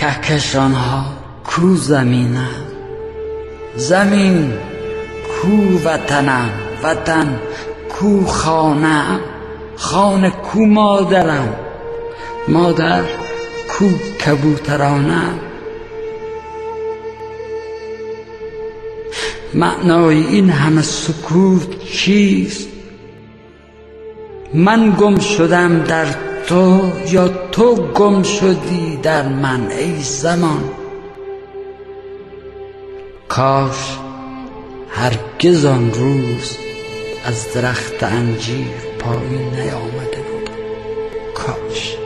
کهکشان‌ها کو زمینم، زمین کو وطنم، وطن کو خانه‌ام، خانه کو مادرم، مادر کو کبوترانم. معنای این همه سکوت چیست؟ من گم شدم در تو یا تو گم شدی در من ای زمان؟ کاش هرگز آن روز از درخت انجیر پایین نیامده بود، کاش.